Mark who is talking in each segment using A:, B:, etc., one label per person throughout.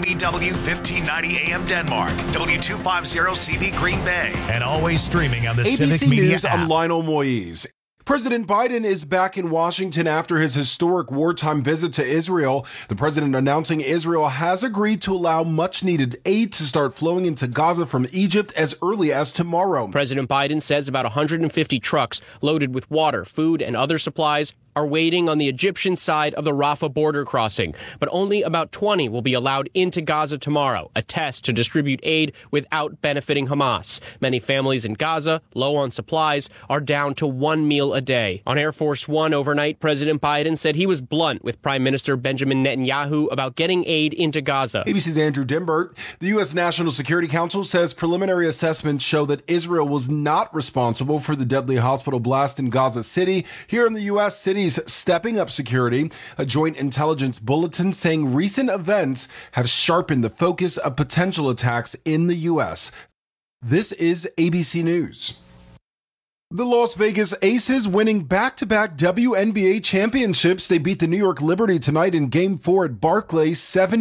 A: WGBW 1590 AM Denmark, W250CV Green Bay, and always streaming on the Civic
B: ABC
A: Media
B: News,
A: app.
B: I'm Lionel Moise. President Biden is back in Washington after his historic wartime visit to Israel. The president announcing Israel has agreed to allow much-needed aid to start flowing into Gaza from Egypt as early as tomorrow.
C: President Biden says about 150 trucks loaded with water, food, and other supplies are waiting on the Egyptian side of the Rafah border crossing, but only about 20 will be allowed into Gaza tomorrow, a test to distribute aid without benefiting Hamas. Many families in Gaza, low on supplies, are down to one meal a day. On Air Force One overnight, President Biden said he was blunt with Prime Minister Benjamin Netanyahu about getting aid into Gaza.
B: ABC's Andrew Dimbert. The U.S. National Security Council says preliminary assessments show that Israel was not responsible for the deadly hospital blast in Gaza City. Here in the U.S., cities stepping up security. A joint intelligence bulletin saying recent events have sharpened the focus of potential attacks in the U.S. This is ABC News. The Las Vegas Aces winning back-to-back WNBA championships. They beat the New York Liberty tonight in Game 4 at Barclays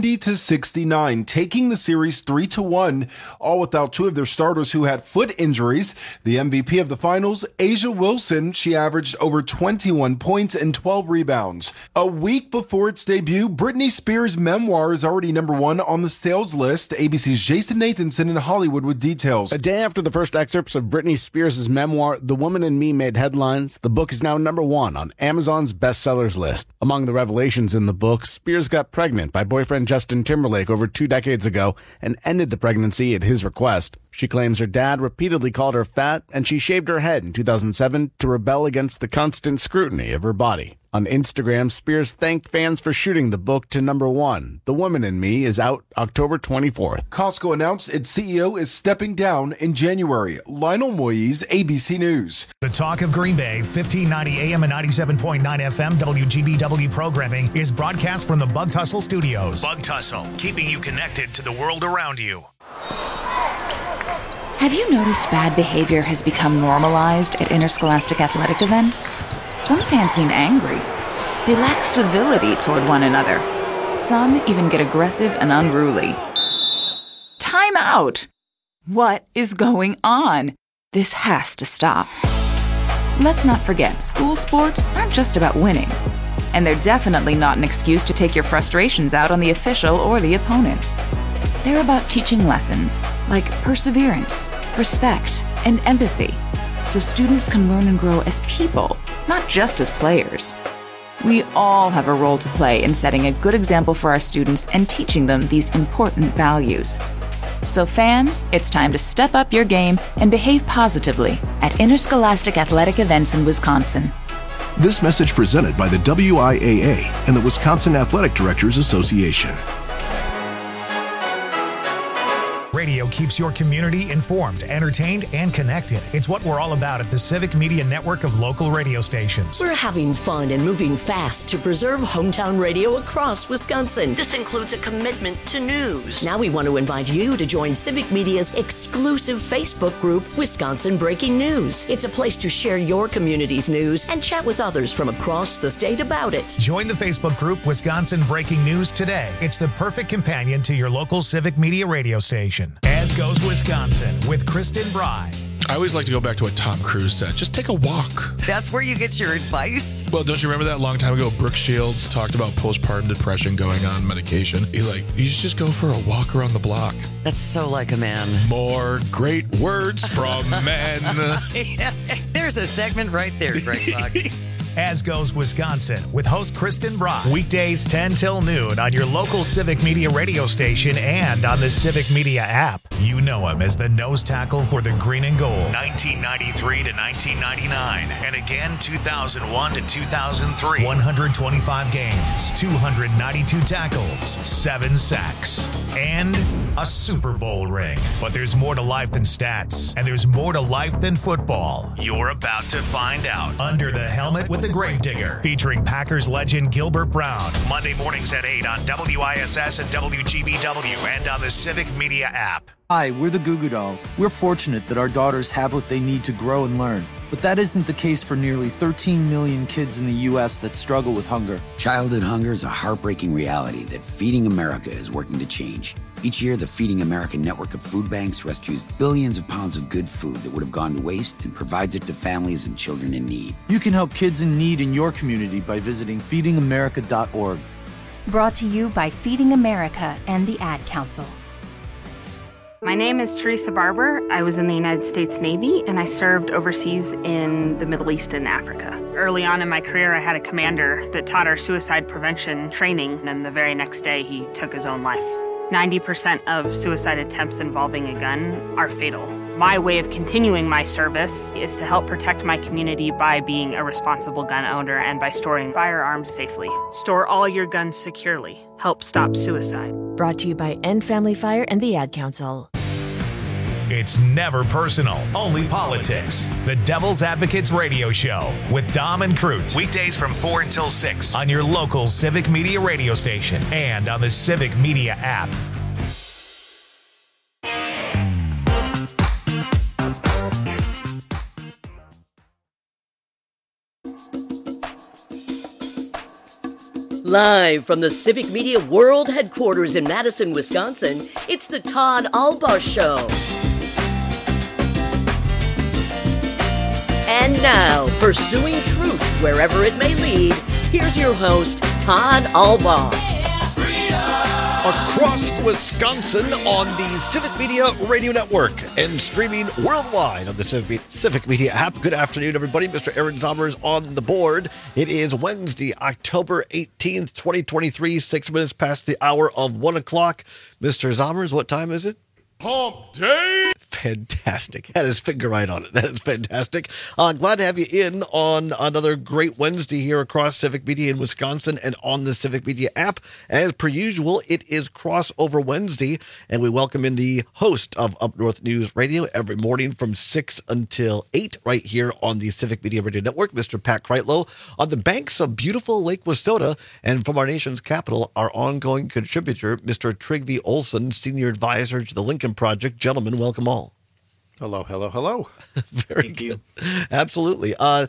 B: 70-69, taking the series 3-1, all without two of their starters who had foot injuries. The MVP of the finals, A'ja Wilson, she averaged over 21 points and 12 rebounds. A week before its debut, Britney Spears' memoir is already #1 on the sales list. ABC's Jason Nathanson in Hollywood with details.
D: A day after the first excerpts of Britney Spears' memoir, The Woman in Me, made headlines, the book is now #1 on Amazon's bestsellers list. Among the revelations in the book, Spears got pregnant by boyfriend Justin Timberlake over 2 decades ago and ended the pregnancy at his request. She claims her dad repeatedly called her fat, and she shaved her head in 2007 to rebel against the constant scrutiny of her body. On Instagram, Spears thanked fans for shooting the book to #1. The Woman in Me is out October 24th.
B: Costco announced its CEO is stepping down in January. Lionel Moise, ABC News.
A: The Talk of Green Bay, 1590 AM and 97.9 FM WGBW programming is broadcast from the Bug Tussle Studios. Bug Tussle, keeping you connected to the world around you.
E: Have you noticed bad behavior has become normalized at interscholastic athletic events? Some fans seem angry. They lack civility toward one another. Some even get aggressive and unruly. Time out! What is going on? This has to stop. Let's not forget, school sports aren't just about winning. And they're definitely not an excuse to take your frustrations out on the official or the opponent. They're about teaching lessons like perseverance, respect, and empathy, so students can learn and grow as people, not just as players. We all have a role to play in setting a good example for our students and teaching them these important values. So fans, it's time to step up your game and behave positively at interscholastic athletic events in Wisconsin.
F: This message presented by the WIAA and the Wisconsin Athletic Directors Association.
A: Radio keeps your community informed, entertained, and connected. It's what we're all about at the Civic Media Network of local radio stations.
G: We're having fun and moving fast to preserve hometown radio across Wisconsin. This includes a commitment to news. Now we want to invite you to join Civic Media's exclusive Facebook group, Wisconsin Breaking News. It's a place to share your community's news and chat with others from across the state about it.
A: Join the Facebook group Wisconsin Breaking News today. It's the perfect companion to your local Civic Media radio station. As Goes Wisconsin with Kristen Bry.
H: I always like to go back to what Tom Cruise said. Just take a walk.
I: That's where you get your advice?
H: Well, don't you remember that long time ago, Brooke Shields talked about postpartum depression going on medication? He's like, you should just go for a walk around the block.
I: That's so like a man.
H: More great words from men.
I: Yeah, there's a segment right there, Greg Buck.
A: As Goes Wisconsin with host Kristen Brock. Weekdays 10 till noon on your local Civic Media radio station and on the Civic Media app. You know him as the nose tackle for the green and gold. 1993 to 1999 and again 2001 to 2003. 125 games, 292 tackles, 7 sacks, and a Super Bowl ring. But there's more to life than stats, and there's more to life than football. You're about to find out. Under the Helmet with the Gravedigger, featuring Packers legend Gilbert Brown. Monday mornings at 8 on WISS and WGBW and on the Civic Media app.
J: Hi, we're the Goo Goo Dolls. We're fortunate that our daughters have what they need to grow and learn. But that isn't the case for nearly 13 million kids in the U.S. that struggle with hunger.
K: Childhood hunger is a heartbreaking reality that Feeding America is working to change. Each year, the Feeding America network of food banks rescues billions of pounds of good food that would have gone to waste and provides it to families and children in need.
J: You can help kids in need in your community by visiting feedingamerica.org.
L: Brought to you by Feeding America and the Ad Council.
M: My name is Teresa Barber. I was in the United States Navy, and I served overseas in the Middle East and Africa. Early on in my career, I had a commander that taught our suicide prevention training, and the very next day, he took his own life. 90% of suicide attempts involving a gun are fatal. My way of continuing my service is to help protect my community by being a responsible gun owner and by storing firearms safely. Store all your guns securely. Help stop suicide.
N: Brought to you by End Family Fire and the Ad Council.
A: It's never personal, only politics. The Devil's Advocates Radio Show with Dom and Crute. Weekdays from 4 until 6 on your local Civic Media radio station and on the Civic Media app.
G: Live from the Civic Media World Headquarters in Madison, Wisconsin, it's the Todd Albaugh Show. And now, pursuing truth wherever it may lead, here's your host, Todd Albaugh.
O: Across Wisconsin on the Civic Media Radio Network and streaming worldwide on the Civic Media app. Good afternoon, everybody. Mr. Aaron Zommers on the board. It is Wednesday, October 18th, 2023, 6 minutes past the hour of 1 o'clock. Mr. Zommers, what time is it?
P: Hump Day!
O: Fantastic. Had his finger right on it. That is fantastic. Glad to have you in on another great Wednesday here across Civic Media in Wisconsin and on the Civic Media app. As per usual, it is Crossover Wednesday, and we welcome in the host of Up North News Radio every morning from 6 until 8 right here on the Civic Media Radio Network, Mr. Pat Kreitlow, on the banks of beautiful Lake Wissota, and from our nation's capital, our ongoing contributor, Mr. Trygve Olson, Senior Advisor to the Lincoln Project. Gentlemen, welcome all.
Q: Hello, hello, hello.
O: Very good. Absolutely. Pat,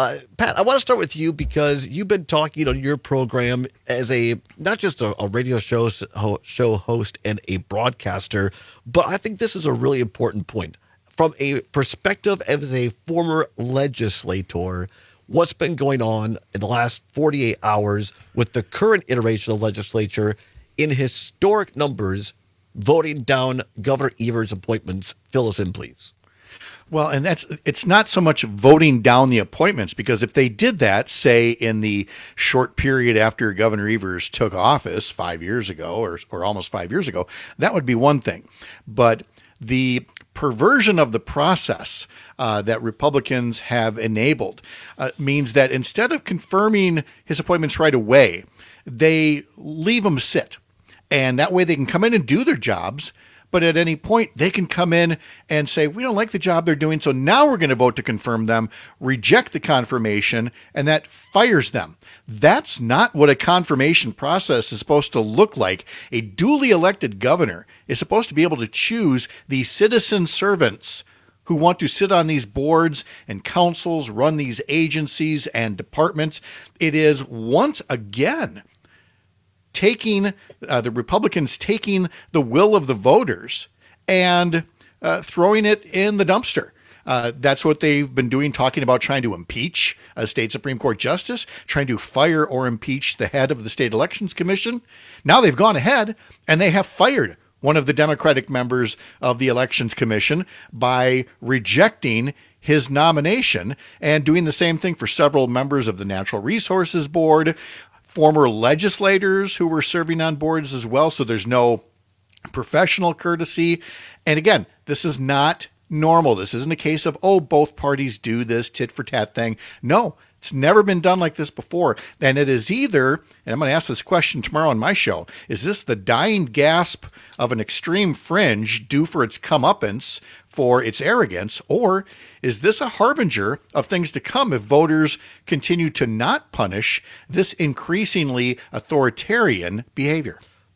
O: I want to start with you because you've been talking on your program as not just a radio show host and a broadcaster, but I think this is a really important point. From a perspective as a former legislator, what's been going on in the last 48 hours with the current iteration of the legislature in historic numbers voting down Governor Evers' appointments? Fill us in, please.
Q: Well, and it's not so much voting down the appointments, because if they did that, say, in the short period after Governor Evers took office 5 years ago or almost 5 years ago, that would be one thing. But the perversion of the process that Republicans have enabled means that instead of confirming his appointments right away, they leave him sit. And that way they can come in and do their jobs, but at any point they can come in and say, we don't like the job they're doing, so now we're going to vote to confirm them, reject the confirmation, and that fires them. That's not what a confirmation process is supposed to look like. A duly elected governor is supposed to be able to choose the citizen servants who want to sit on these boards and councils, run these agencies and departments. It is once again the Republicans taking the will of the voters and throwing it in the dumpster. That's what they've been doing, talking about trying to impeach a state Supreme Court justice, trying to fire or impeach the head of the State Elections Commission. Now they've gone ahead and they have fired one of the Democratic members of the Elections Commission by rejecting his nomination, and doing the same thing for several members of the Natural Resources Board, former legislators who were serving on boards as well, so there's no professional courtesy. And again, this is not normal. This isn't a case of, both parties do this tit-for-tat thing. No, it's never been done like this before. And it is either, and I'm going to ask this question tomorrow on my show, is this the dying gasp of an extreme fringe due for its comeuppance for its arrogance, or is this a harbinger of things to come if voters continue to not punish this increasingly authoritarian behavior?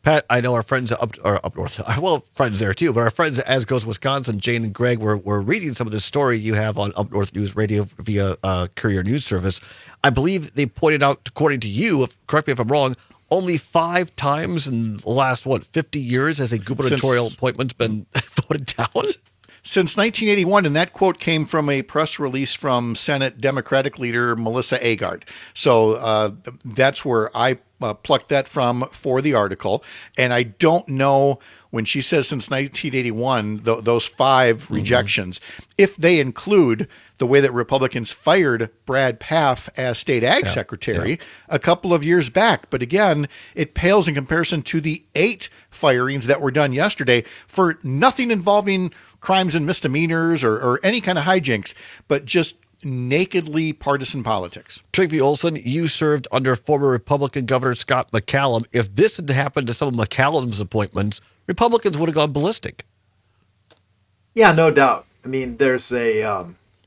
O: Pat, I know our friends up north, well, friends there too, but our friends at As Goes Wisconsin, Jane and Greg, were reading some of this story you have on Up North News Radio via Courier News Service. I believe they pointed out, according to you, correct me if I'm wrong, only 5 times in the last, 50 years has a gubernatorial appointment been voted down?
Q: Since 1981, and that quote came from a press release from Senate Democratic leader Melissa Agard. So that's where I plucked that from for the article. And I don't know, when she says since 1981, those 5 rejections, if they include the way that Republicans fired Brad Pfaff as state ag secretary a couple of years back. But again, it pales in comparison to the 8 firings that were done yesterday for nothing involving crimes and misdemeanors or any kind of hijinks, but just nakedly partisan politics.
O: Trygve Olsen, you served under former Republican Governor Scott McCallum. If this had happened to some of McCallum's appointments, Republicans would have gone ballistic.
R: Yeah, no doubt. I mean, there's a,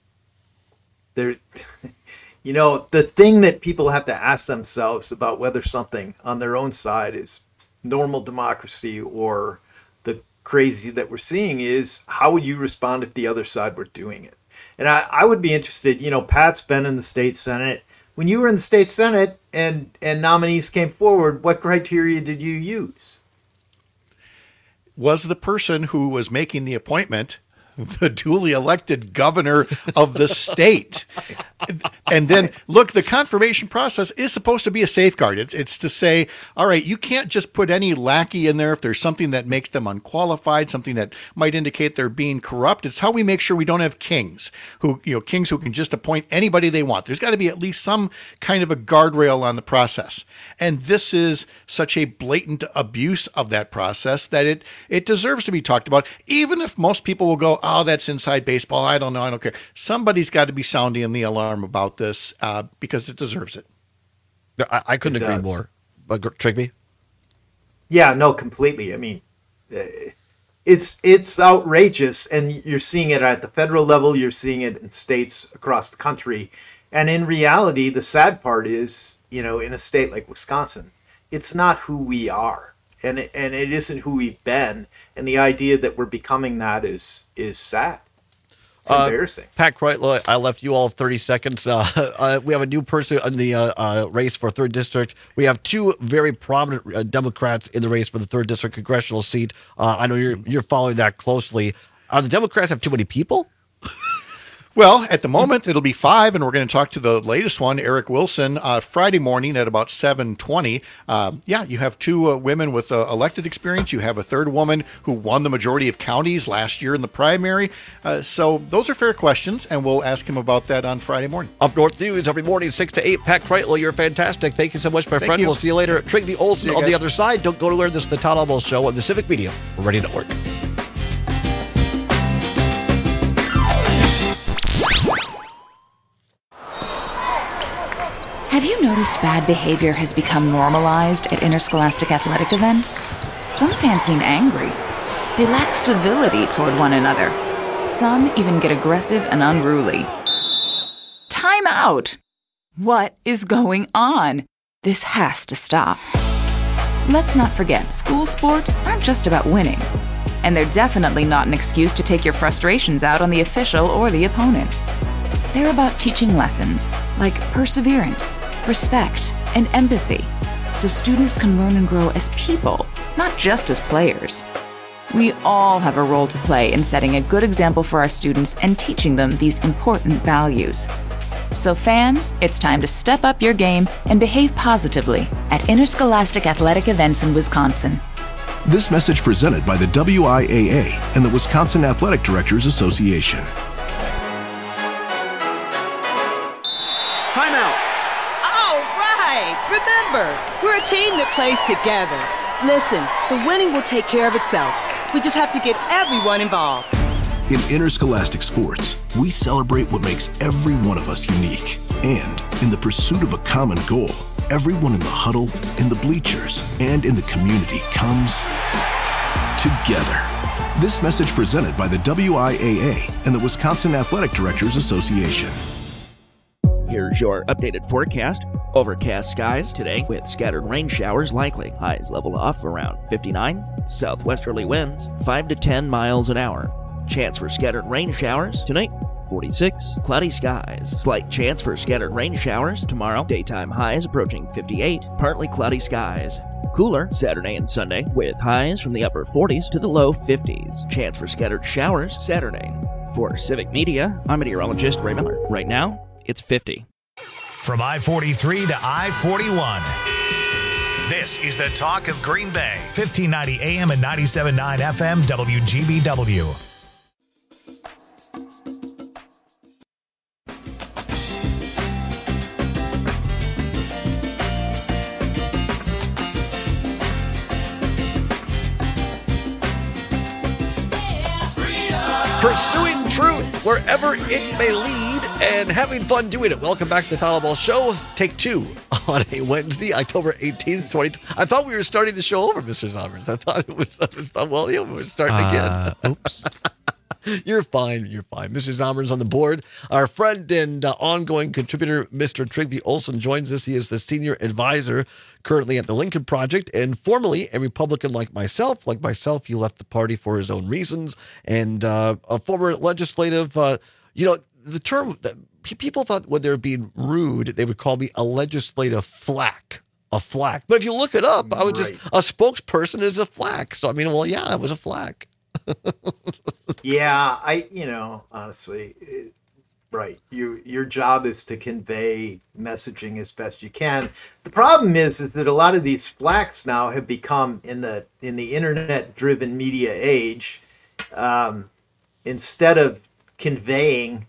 R: the thing that people have to ask themselves about whether something on their own side is normal democracy or the crazy that we're seeing is, how would you respond if the other side were doing it? And I would be interested, Pat's been in the state Senate. When you were in the state Senate and nominees came forward, what criteria did you use?
Q: Was the person who was making the appointment the duly elected governor of the state? And then, look, the confirmation process is supposed to be a safeguard. It's to say, all right, you can't just put any lackey in there if there's something that makes them unqualified, something that might indicate they're being corrupt. It's how we make sure we don't have kings who can just appoint anybody they want. There's got to be at least some kind of a guardrail on the process. And this is such a blatant abuse of that process that it deserves to be talked about, even if most people will go, oh, that's inside baseball. I don't know. I don't care. Somebody's got to be sounding the alarm about this because it deserves it.
O: I couldn't agree more. Trygve?
R: Yeah, no, completely. I mean, it's outrageous, and you're seeing it at the federal level. You're seeing it in states across the country. And in reality, the sad part is, in a state like Wisconsin, it's not who we are. And it isn't who we've been. And the idea that we're becoming that is sad. It's embarrassing.
O: Pat Kreitler, I left you all 30 seconds. We have a new person in the race for 3rd District. We have 2 very prominent Democrats in the race for the 3rd District congressional seat. I know you're following that closely. The Democrats have too many people?
Q: Well, at the moment, it'll be 5, and we're going to talk to the latest one, Eric Wilson, Friday morning at about 7:20. You have 2 women with elected experience. You have a 3rd woman who won the majority of counties last year in the primary. So those are fair questions, and we'll ask him about that on Friday morning.
O: Up North News every morning, 6 to 8. Pat Kreitler, you're fantastic. Thank you so much, my friend. We'll see you later. Trygve Olsen on the other side. Don't go anywhere. This is the Todd Almo Show on the Civic Media Radio Network.
E: Have you noticed bad behavior has become normalized at interscholastic athletic events? Some fans seem angry. They lack civility toward one another. Some even get aggressive and unruly. Time out! What is going on? This has to stop. Let's not forget, school sports aren't just about winning. And they're definitely not an excuse to take your frustrations out on the official or the opponent. They're about teaching lessons like perseverance, respect, and empathy, so students can learn and grow as people, not just as players. We all have a role to play in setting a good example for our students and teaching them these important values. So fans, it's time to step up your game and behave positively at interscholastic athletic events in Wisconsin.
F: This message presented by the WIAA and the Wisconsin Athletic Directors Association.
S: Timeout. All right. Remember, we're a team that plays together. Listen, the winning will take care of itself. We just have to get everyone involved.
F: In interscholastic sports, we celebrate what makes every one of us unique. And in the pursuit of a common goal, everyone in the huddle, in the bleachers, and in the community comes together. This message presented by the WIAA and the Wisconsin Athletic Directors Association.
T: Here's your updated forecast. Overcast skies today with scattered rain showers likely. Highs level off around 59. Southwesterly winds 5 to 10 miles an hour. Chance for scattered rain showers tonight, 46. Cloudy skies. Slight chance for scattered rain showers tomorrow. Daytime highs approaching 58. Partly cloudy skies. Cooler Saturday and Sunday with highs from the upper 40s to the low 50s. Chance for scattered showers Saturday. For Civic Media, I'm meteorologist Ray Miller. Right now, it's 50.
A: From I-43 to I-41. This is the talk of Green Bay. 1590 AM and 97.9 FM WGBW.
O: Pursuing truth wherever it may lead and having fun doing it. Welcome back to the Tyler Ball Show. Take 2 on a Wednesday, October 18th, 2020. I thought we were starting the show over, Mr. Sommers. I thought it was well, yeah, we're starting again.
U: Oops.
O: You're fine. You're fine. Mr. Zomer's on the board. Our friend and ongoing contributor, Mr. Trygve Olsen, joins us. He is the senior advisor currently at the Lincoln Project and formerly a Republican like myself. Like myself, he left the party for his own reasons. And a former legislative, the term that people thought when they were being rude, they would call me a legislative flack. A flack. But if you look it up, I was just a spokesperson is a flack. So, I mean, well, yeah, I was a flack.
R: Yeah, honestly, right. Your job is to convey messaging as best you can. The problem is that a lot of these flacks now have become in the internet-driven media age, instead of conveying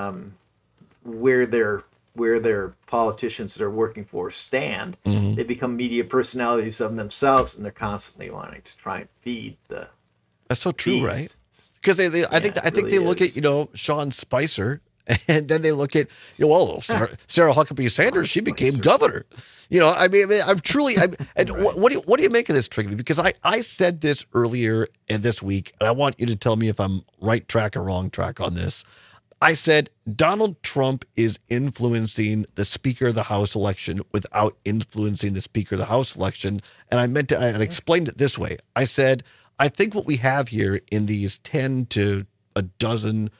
R: where their politicians that are working for stand, they become media personalities of themselves, and they're constantly wanting to try and feed the.
O: That's so true, right? Because I think they look at Sean Spicer, and then they look at Sarah Huckabee Sanders. She became governor. I'm truly. What do you make of this, Trygve? Because I said this earlier in this week, and I want you to tell me if I'm right track or wrong track on this. I said Donald Trump is influencing the Speaker of the House election without influencing the Speaker of the House election, and I explained it this way. I said, I think what we have here in these 10 to a dozen,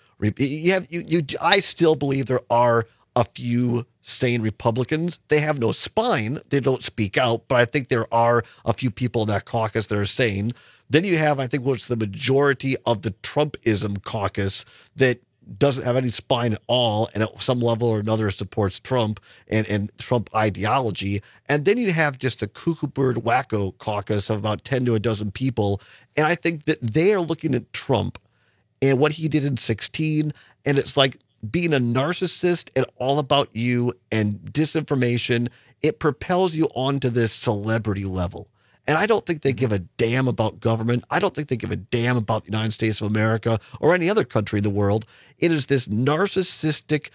O: I still believe there are a few sane Republicans. They have no spine. They don't speak out, but I think there are a few people in that caucus that are sane. Then you have, I think, what's the majority of the Trumpism caucus that doesn't have any spine at all, and at some level or another supports Trump and Trump ideology. And then you have just the cuckoo bird wacko caucus of about 10 to a dozen people. And I think that they are looking at Trump and what he did in 2016. And it's like being a narcissist and all about you and disinformation. It propels you onto this celebrity level. And I don't think they give a damn about government. I don't think they give a damn about the United States of America or any other country in the world. It is this narcissistic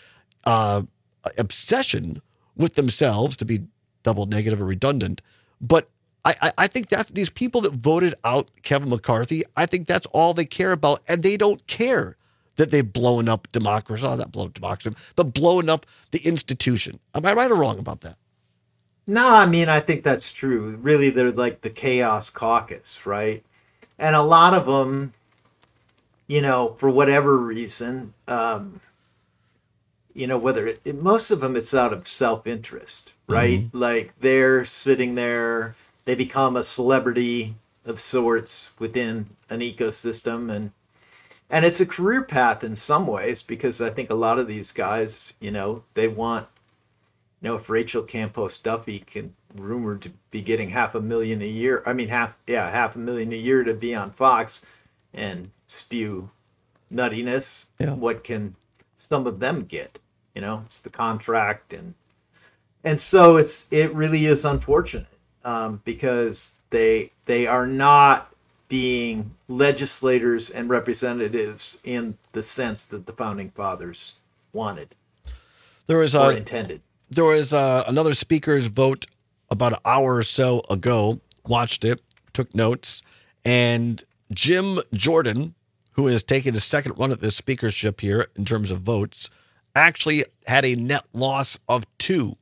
O: obsession with themselves, to be double negative or redundant. But I think that these people that voted out Kevin McCarthy, I think that's all they care about. And they don't care that they've blown up democracy. Not blown up democracy, but blown up the institution. Am I right or wrong about that?
R: No, I mean, I think that's true. Really, they're like the chaos caucus, right? And a lot of them, for whatever reason, most of them, it's out of self-interest, right? Mm-hmm. Like they're sitting there, they become a celebrity of sorts within an ecosystem. And it's a career path in some ways, because I think a lot of these guys, they want, if Rachel Campos Duffy can rumored to be getting $500,000 a year, $500,000 a year to be on Fox and spew nuttiness, what can some of them get? It's the contract, and so it really is unfortunate, because they are not being legislators and representatives in the sense that the founding fathers wanted or intended.
O: There was another speaker's vote about an hour or so ago, watched it, took notes, and Jim Jordan, who has taken a second run at this speakership here in terms of votes, actually had a net loss of 2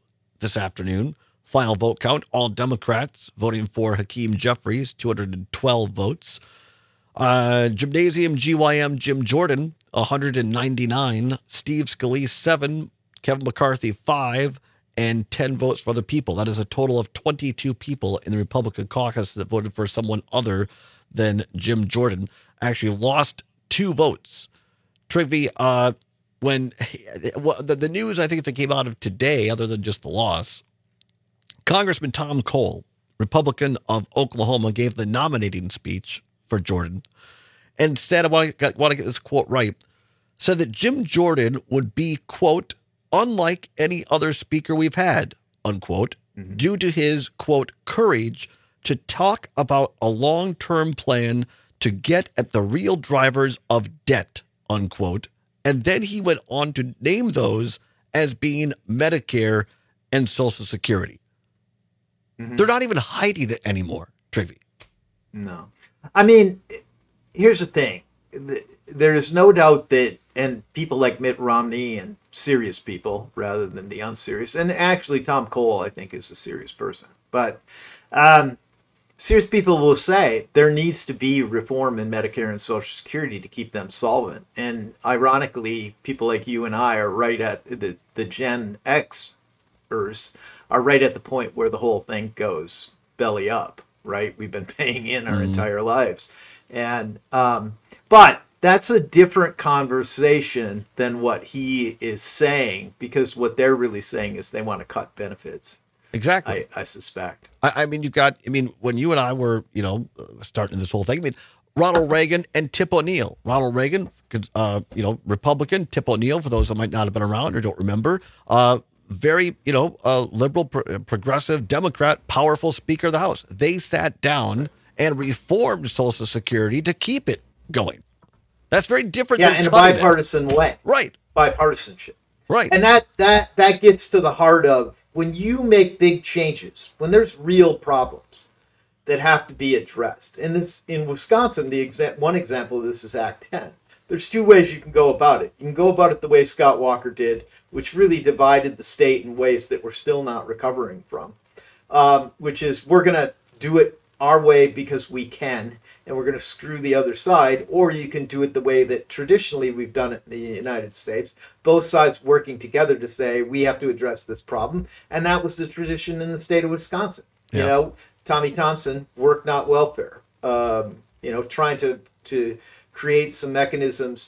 O: this afternoon. Final vote count, all Democrats voting for Hakeem Jeffries, 212 votes. Gymnasium GYM Jim Jordan, 199. Steve Scalise, 7. Kevin McCarthy, 5. And 10 votes for other people. That is a total of 22 people in the Republican caucus that voted for someone other than Jim Jordan. Actually lost 2 votes. Trivy, when the news, I think if it came out of today, other than just the loss, Congressman Tom Cole, Republican of Oklahoma, gave the nominating speech for Jordan and said, I want to get this quote right, said that Jim Jordan would be, quote, unlike any other speaker we've had, unquote, due to his, quote, courage to talk about a long-term plan to get at the real drivers of debt, unquote. And then he went on to name those as being Medicare and Social Security. They're not even hiding it anymore, Trivy.
R: No. I mean, here's the thing. There's no doubt that, and people like Mitt Romney and serious people rather than the unserious, and actually Tom Cole, I think, is a serious person. But serious people will say there needs to be reform in Medicare and Social Security to keep them solvent. And ironically, people like you and I are right at the Gen Xers are right at the point where the whole thing goes belly up, right? We've been paying in our entire lives. And but that's a different conversation than what he is saying, because what they're really saying is they want to cut benefits.
O: Exactly.
R: I suspect.
O: I mean, when you and I were, starting this whole thing, I mean, Ronald Reagan and Tip O'Neill. Ronald Reagan, Republican. Tip O'Neill, for those that might not have been around or don't remember, very, liberal, progressive, Democrat, powerful Speaker of the House. They sat down and reformed Social Security to keep it going. That's very different than
R: in a bipartisan way.
O: Right.
R: Bipartisanship.
O: Right.
R: And that gets to the heart of when you make big changes, when there's real problems that have to be addressed. And this in Wisconsin, one example of this is Act 10. There's 2 ways you can go about it. You can go about it the way Scott Walker did, which really divided the state in ways that we're still not recovering from, which is we're going to do it our way because we can, and we're going to screw the other side, or you can do it the way that traditionally we've done it in the United States, both sides working together to say we have to address this problem. And that was the tradition in the state of Wisconsin.
O: Yeah.
R: Tommy Thompson, work not welfare, trying to create some mechanisms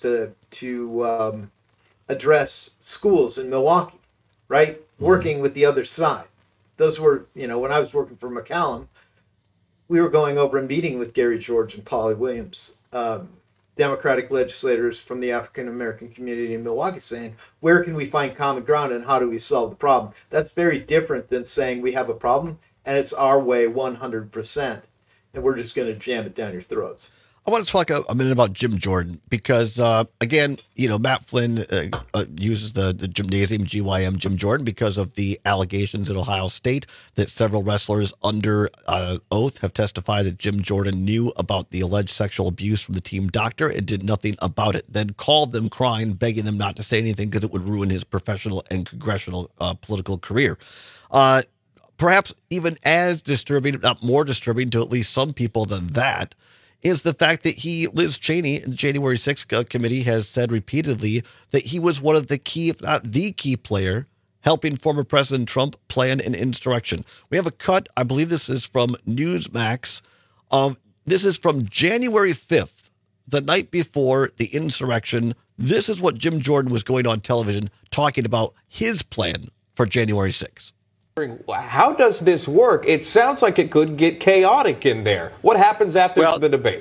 R: to address schools in Milwaukee, right? Working with the other side. Those were, when I was working for McCallum, we were going over and meeting with Gary George and Polly Williams, Democratic legislators from the African American community in Milwaukee, saying, where can we find common ground and how do we solve the problem? That's very different than saying we have a problem and it's our way 100%, and we're just going to jam it down your throats.
O: I want to talk a minute about Jim Jordan because, again, Matt Flynn uses the gymnasium GYM Jim Jordan because of the allegations at Ohio State that several wrestlers under oath have testified that Jim Jordan knew about the alleged sexual abuse from the team doctor and did nothing about it, then called them crying, begging them not to say anything because it would ruin his professional and congressional political career. Perhaps even as disturbing, if not more disturbing to at least some people than that, is the fact that Liz Cheney, in the January 6th committee, has said repeatedly that he was one of the key, if not the key player, helping former President Trump plan an insurrection. We have a cut. I believe this is from Newsmax. This is from January 5th, the night before the insurrection. This is what Jim Jordan was going on television talking about his plan for January 6th.
U: How does this work? It sounds like it could get chaotic in there. What happens after the debate?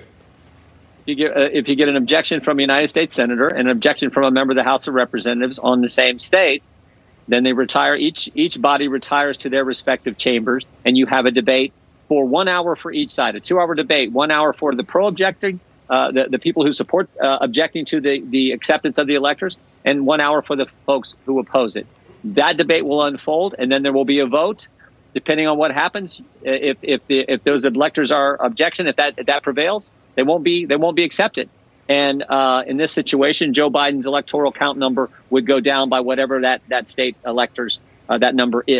V: If you get an objection from a United States senator and an objection from a member of the House of Representatives on the same state, then they retire. Each body retires to their respective chambers, and you have a debate for 1 hour for each side, a 2-hour debate, 1 hour for the pro-objecting, the people who support objecting to the acceptance of the electors, and 1 hour for the folks who oppose it. That debate will unfold, and then there will be a vote, depending on what happens. If those electors are objection, if that prevails, they won't be accepted. And in this situation, Joe Biden's electoral count number would go down by whatever that state electors that number is.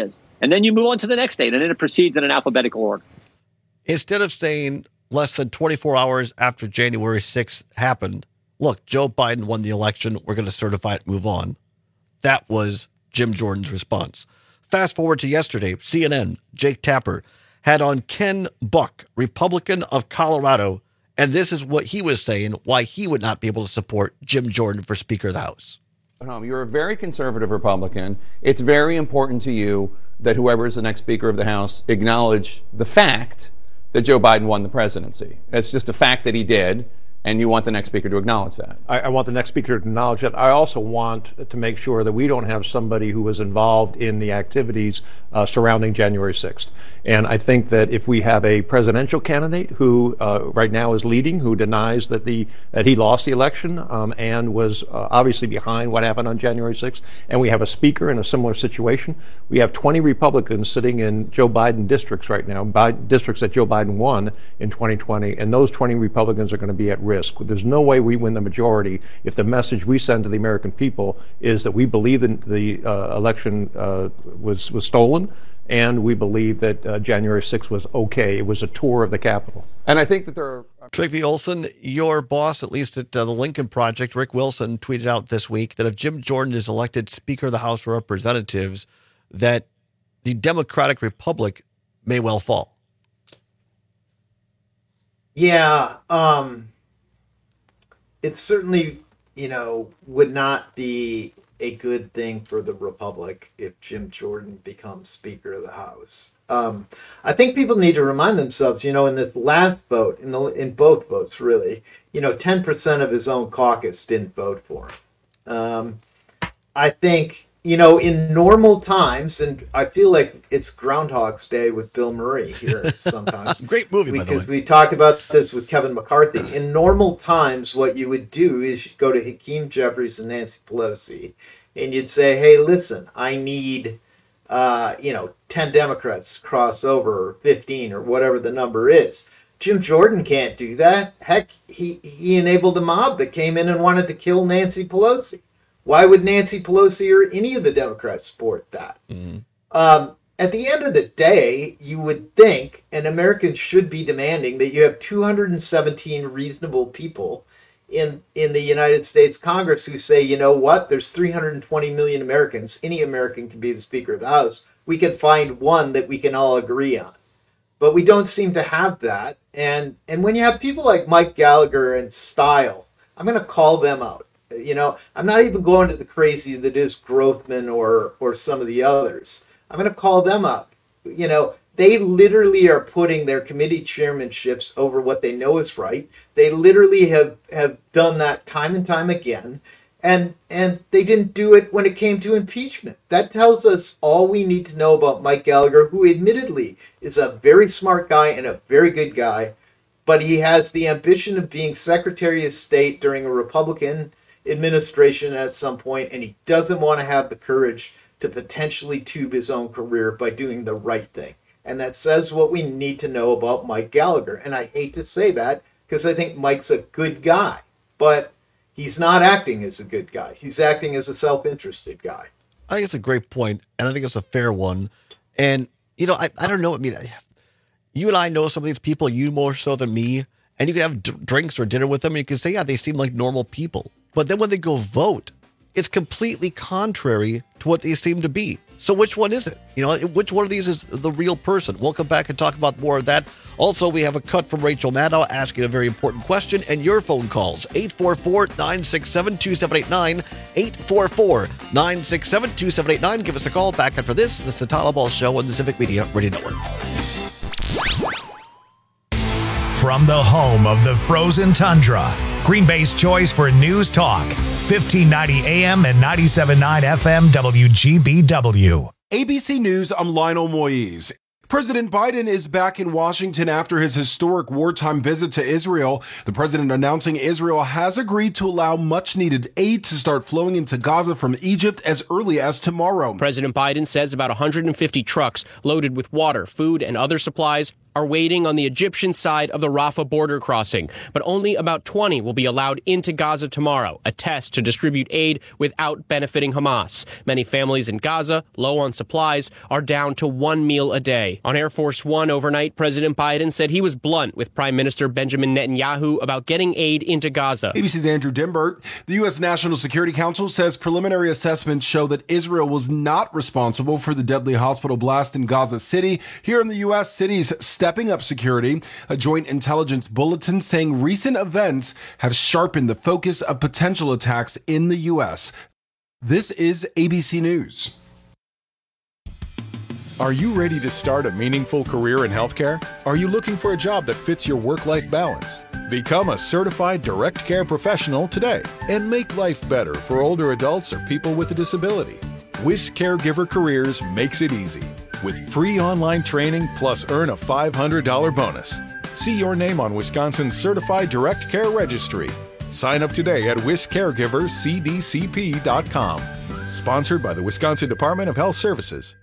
V: And then you move on to the next state, and then it proceeds in an alphabetical order.
O: Instead of saying less than 24 hours after January 6th happened, look, Joe Biden won the election. We're going to certify it, move on. That was Jim Jordan's response. Fast forward to yesterday, CNN, Jake Tapper, had on Ken Buck, Republican of Colorado, and this is what he was saying, why he would not be able to support Jim Jordan for Speaker of the House.
C: You're a very conservative Republican. It's very important to you that whoever is the next Speaker of the House acknowledge the fact that Joe Biden won the presidency. It's just a fact that he did, and you want the next speaker to acknowledge that.
D: I want the next speaker to acknowledge that. I also want to make sure that we don't have somebody who was involved in the activities surrounding January 6th. And I think that if we have a presidential candidate who right now is leading, who denies that he lost the election and was obviously behind what happened on January 6th, and we have a speaker in a similar situation, we have 20 Republicans sitting in Joe Biden districts right now, districts that Joe Biden won in 2020, and those 20 Republicans are going to be at risk. There's no way we win the majority if the message we send to the American people is that we believe that the election was stolen, and we believe that January 6th was okay. It was a tour of the Capitol.
C: And I think that there are...
O: Trygve Olsen, your boss, at least at the Lincoln Project, Rick Wilson, tweeted out this week that if Jim Jordan is elected Speaker of the House of Representatives, that the Democratic Republic may well fall.
R: Yeah, it certainly, would not be a good thing for the Republic if Jim Jordan becomes Speaker of the House. I think people need to remind themselves, in this last vote, in both votes, really, 10% of his own caucus didn't vote for him. I think, in normal times, and I feel like it's Groundhog's Day with Bill Murray here sometimes.
O: Great movie, by the way.
R: Because we talked about this with Kevin McCarthy. In normal times, what you would do is you'd go to Hakeem Jeffries and Nancy Pelosi, and you'd say, hey, listen, I need, 10 Democrats to cross over, or 15, or whatever the number is. Jim Jordan can't do that. Heck, he enabled a mob that came in and wanted to kill Nancy Pelosi. Why would Nancy Pelosi or any of the Democrats support that? Mm-hmm. At the end of the day, you would think, and Americans should be demanding, that you have 217 reasonable people in the United States Congress who say, you know what, there's 320 million Americans. Any American can be the Speaker of the House. We can find one that we can all agree on. But we don't seem to have that. And when you have people like Mike Gallagher and Steil, I'm going to call them out. I'm not even going to the crazy that is Grothman or some of the others. I'm going to call them out. They literally are putting their committee chairmanships over what they know is right. They literally have done that time and time again. And they didn't do it when it came to impeachment. That tells us all we need to know about Mike Gallagher, who admittedly is a very smart guy and a very good guy, but he has the ambition of being Secretary of State during a Republican administration at some point, and he doesn't want to have the courage to potentially tube his own career by doing the right thing. And that says what we need to know about Mike Gallagher. And I hate to say that because I think Mike's a good guy, but he's not acting as a good guy. He's acting as a self-interested guy.
O: I think it's a great point, and I think it's a fair one. And, I don't know. I mean, you and I know some of these people, you more so than me, and you can have drinks or dinner with them, and you can say, yeah, they seem like normal people. But then when they go vote, it's completely contrary to what they seem to be. So which one is it? Which one of these is the real person? We'll come back and talk about more of that. Also, we have a cut from Rachel Maddow asking a very important question, and your phone calls, 844-967-2789, 844-967-2789. Give us a call. Back after this. This is the Tyler Ball Show on the Civic Media Radio Network.
A: From the home of the frozen tundra, Green Bay's choice for news talk, 1590 AM and 97.9 FM WGBW.
B: ABC News, I'm Lionel Moise. President Biden is back in Washington after his historic wartime visit to Israel. The president announcing Israel has agreed to allow much-needed aid to start flowing into Gaza from Egypt as early as tomorrow.
W: President Biden says about 150 trucks loaded with water, food, and other supplies
H: are waiting on the Egyptian side of the Rafah border crossing, but only about 20 will be allowed into Gaza tomorrow, a test to distribute aid without benefiting Hamas. Many families in Gaza, low on supplies, are down to one meal a day. On Air Force One overnight, President Biden said he was blunt with Prime Minister Benjamin Netanyahu about getting aid into Gaza.
B: ABC's Andrew Dimbert. The U.S. National Security Council says preliminary assessments show that Israel was not responsible for the deadly hospital blast in Gaza City. Here in the U.S., cities stepping up security. A joint intelligence bulletin saying recent events have sharpened the focus of potential attacks in the U.S. This is ABC News.
I: Are you ready to start a meaningful career in healthcare? Are you looking for a job that fits your work-life balance? Become a certified direct care professional today and make life better for older adults or people with a disability. WIS Caregiver Careers makes it easy. With free online training plus earn a $500 bonus. See your name on Wisconsin's Certified Direct Care Registry. Sign up today at wiscaregivercdcp.com. Sponsored by the Wisconsin Department of Health Services.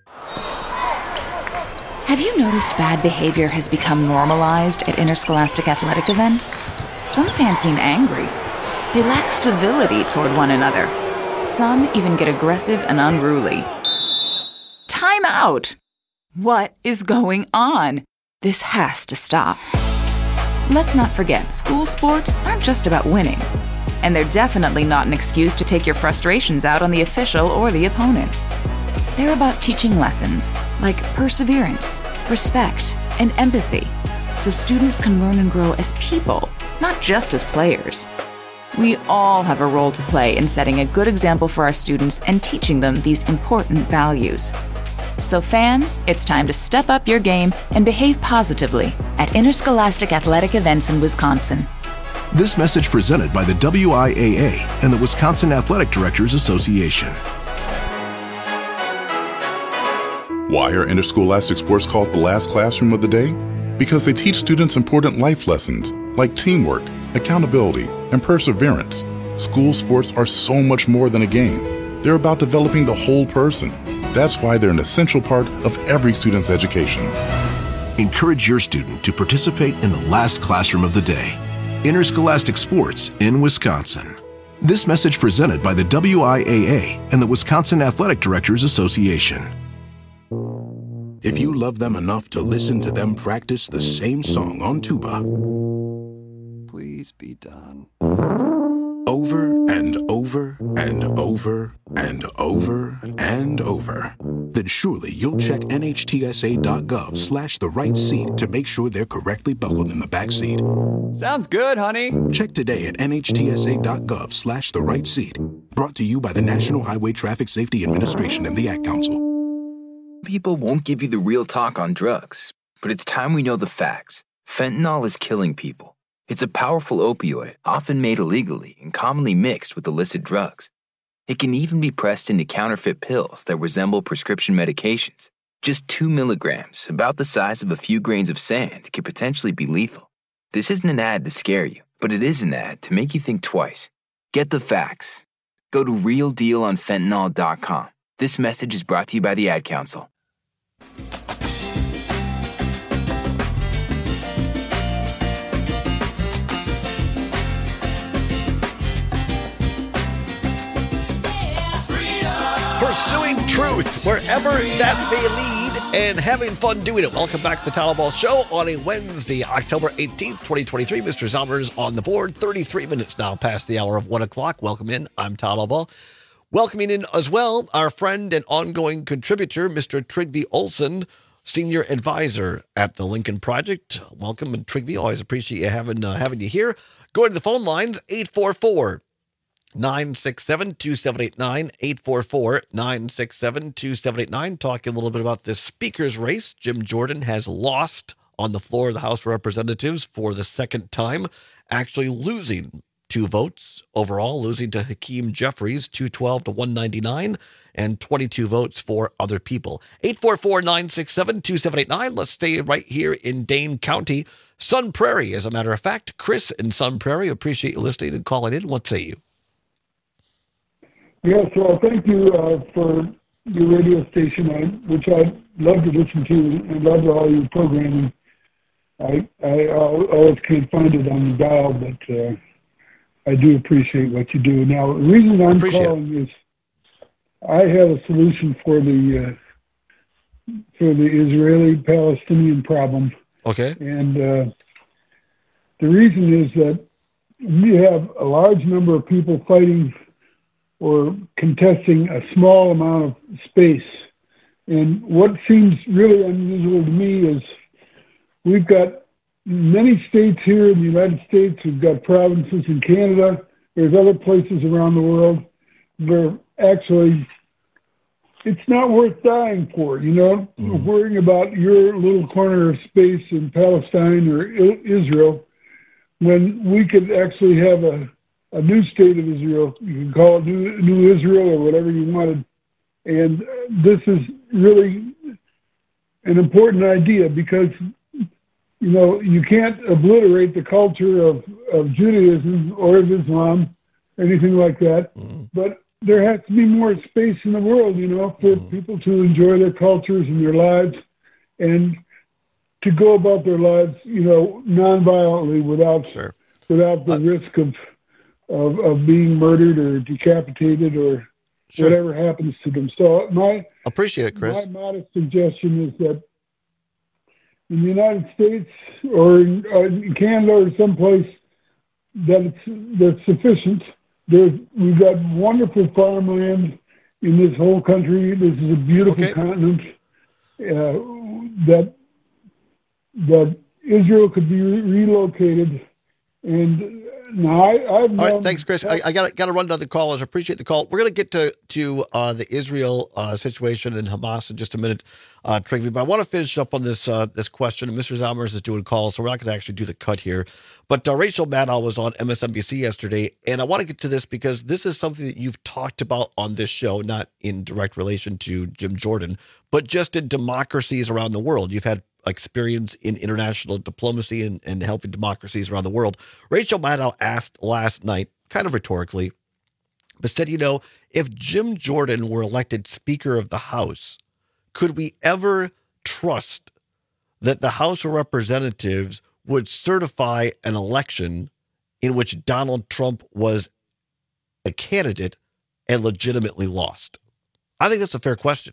E: Have you noticed bad behavior has become normalized at interscholastic athletic events? Some fans seem angry. They lack civility toward one another. Some even get aggressive and unruly. Time out! What is going on? This has to stop. Let's not forget, school sports aren't just about winning. And they're definitely not an excuse to take your frustrations out on the official or the opponent. They're about teaching lessons like perseverance, respect, and empathy, so students can learn and grow as people, not just as players. We all have a role to play in setting a good example for our students and teaching them these important values. So fans, it's time to step up your game and behave positively at interscholastic athletic events in Wisconsin.
F: This message presented by the WIAA and the Wisconsin Athletic Directors Association.
W: Why are interscholastic sports called the last classroom of the day? Because they teach students important life lessons like teamwork, accountability, and perseverance. School sports are so much more than a game. They're about developing the whole person. That's why they're an essential part of every student's education.
F: Encourage your student to participate in the last classroom of the day. Interscholastic sports in Wisconsin. This message presented by the WIAA and the Wisconsin Athletic Directors Association.
X: If you love them enough to listen to them practice the same song on tuba,
J: please be done.
X: Over and over and over and over and over, then surely you'll check NHTSA.gov/the right seat to make sure they're correctly buckled in the back seat.
J: Sounds good, honey.
X: Check today at NHTSA.gov/the right seat. Brought to you by the National Highway Traffic Safety Administration and the Ad Council.
Y: People won't give you the real talk on drugs, but it's time we know the facts. Fentanyl is killing people. It's a powerful opioid, often made illegally and commonly mixed with illicit drugs. It can even be pressed into counterfeit pills that resemble prescription medications. Just 2 milligrams, about the size of a few grains of sand, can potentially be lethal. This isn't an ad to scare you, but it is an ad to make you think twice. Get the facts. Go to realdealonfentanyl.com. This message is brought to you by the Ad Council.
O: Pursuing truth wherever that may lead and having fun doing it. Welcome back to the Tyler Ball Show on a Wednesday, October 18th, 2023. Mr. Zellmer's on the board. 33 minutes now past the hour of 1 o'clock. Welcome in. I'm Tyler Ball. Welcoming in as well our friend and ongoing contributor, Mr. Trygve Olsen, Senior Advisor at the Lincoln Project. Welcome, Trygve. Always appreciate you having you here. Go to the phone lines, 844-967-2789, 844-967-2789. Talking a little bit about this speaker's race. Jim Jordan has lost on the floor of the House of Representatives for the second time, actually losing 2 votes overall, losing to Hakeem Jeffries, 212 to 199, and 22 votes for other people. 844-967-2789. Let's stay right here in Dane County. Sun Prairie, as a matter of fact. Chris in Sun Prairie, appreciate you listening and calling in. What say you?
Z: Yes, well, thank you for your radio station, which I love to listen to and love all your programming. I always can't find it on the dial, but I do appreciate what you do. Now, the reason I'm calling is I have a solution for the Israeli-Palestinian problem.
O: Okay.
Z: And the reason is that we have a large number of people fighting or contesting a small amount of space. And what seems really unusual to me is we've got many states here in the United States. We've got provinces in Canada. There's other places around the world where actually it's not worth dying for, worrying about your little corner of space in Palestine or Israel, when we could actually have a new state of Israel. You can call it new Israel or whatever you wanted. And this is really an important idea because, you can't obliterate the culture of Judaism or of Islam, anything like that. But there has to be more space in the world, for people to enjoy their cultures and their lives and to go about their lives, non-violently without the risk of being murdered or decapitated or whatever happens to them. So
O: appreciate it, Chris.
Z: My modest suggestion is that in the United States or in Canada or someplace that's sufficient. We've got wonderful farmland in this whole country. This is a beautiful continent that Israel could be relocated. And now I've
O: all right, thanks, Chris. I got to run to other callers. I appreciate the call. We're going to get to the Israel situation and Hamas in just a minute, Trygve. But I want to finish up on this question. And Mr. Zalmers is doing calls, so we're not going to actually do the cut here. But Rachel Maddow was on MSNBC yesterday, and I want to get to this because this is something that you've talked about on this show, not in direct relation to Jim Jordan, but just in democracies around the world. You've had experience in international diplomacy and helping democracies around the world. Rachel Maddow asked last night, kind of rhetorically, but said, if Jim Jordan were elected Speaker of the House, could we ever trust that the House of Representatives would certify an election in which Donald Trump was a candidate and legitimately lost? I think that's a fair question.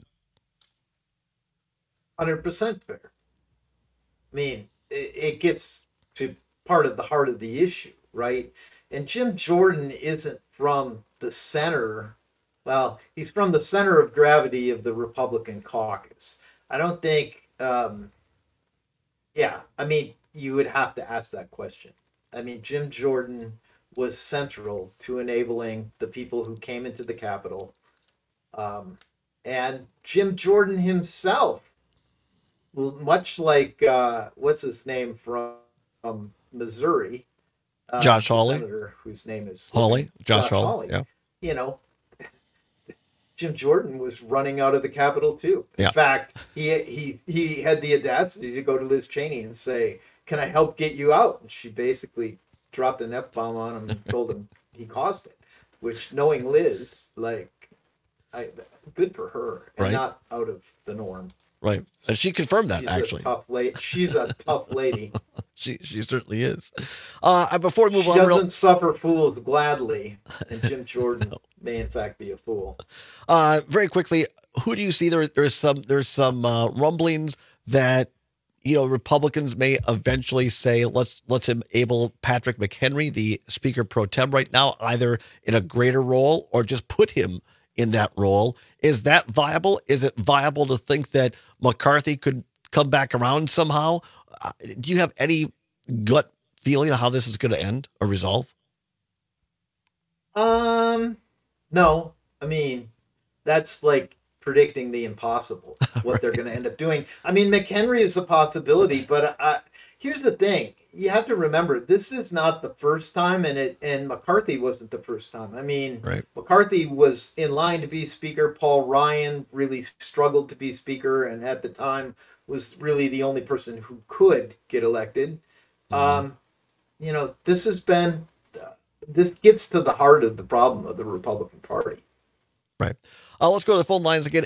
R: 100% fair. I mean, it gets to part of the heart of the issue, right? And Jim Jordan isn't from the center. Well, he's from the center of gravity of the Republican caucus. I don't think, you would have to ask that question. I mean, Jim Jordan was central to enabling the people who came into the Capitol. And Jim Jordan himself, much like what's his name from Missouri,
O: Josh Hawley,
R: senator whose name is
O: Josh Hawley. Yeah,
R: Jim Jordan was running out of the Capitol too. In fact, he had the audacity to go to Liz Cheney and say, "Can I help get you out?" And she basically dropped an F-bomb on him and told him he caused it. Which, knowing Liz, good for her and not out of the norm.
O: Right. And she confirmed that, actually.
R: She's a tough lady.
O: She certainly is. Before we move on,
R: she doesn't suffer fools gladly, and Jim Jordan may in fact be a fool.
O: Very quickly, who do you see? There's some rumblings that Republicans may eventually say let's enable Patrick McHenry, the Speaker pro tem right now, either in a greater role or just put him in that role. Is that viable? Is it viable to think that McCarthy could come back around somehow? Do you have any gut feeling of how this is going to end or resolve?
R: No. I mean, that's like predicting the impossible, what they're going to end up doing. I mean, McHenry is a possibility, but here's the thing. You have to remember, this is not the first time, and McCarthy wasn't the first time. I mean, McCarthy was in line to be Speaker. Paul Ryan really struggled to be Speaker, and at the time was really the only person who could get elected. This gets to the heart of the problem of the Republican Party.
O: Right. Let's go to the phone lines again,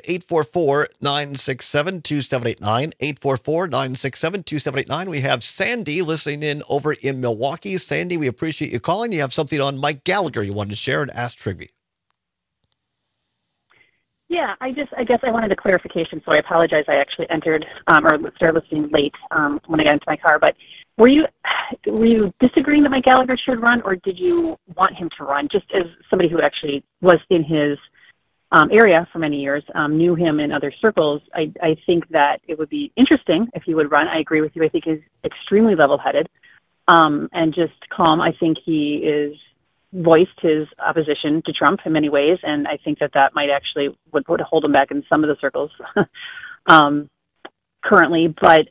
O: 844-967-2789, 844-967-2789. We have Sandy listening in over in Milwaukee. Sandy, we appreciate you calling. You have something on Mike Gallagher you wanted to share and ask trivia.
G: Yeah, I guess I wanted a clarification, so I apologize. I actually entered or started listening late when I got into my car. But were you disagreeing that Mike Gallagher should run, or did you want him to run? Just as somebody who actually was in his area for many years, knew him in other circles, I think that it would be interesting if he would run. I agree with you. I think he's extremely level-headed and just calm. I think he is voiced his opposition to Trump in many ways, and I think that might actually would hold him back in some of the circles currently. But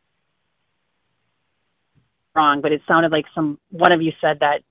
G: wrong, but it sounded like one of you said that